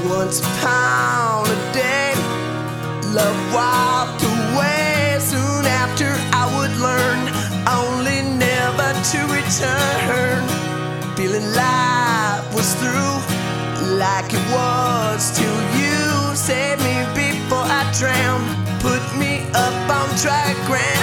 Once upon a day, love walked away. Soon after I would learn, only never to return. Feeling life was through, like it was till you saved me before I drowned. Put me up on dry ground.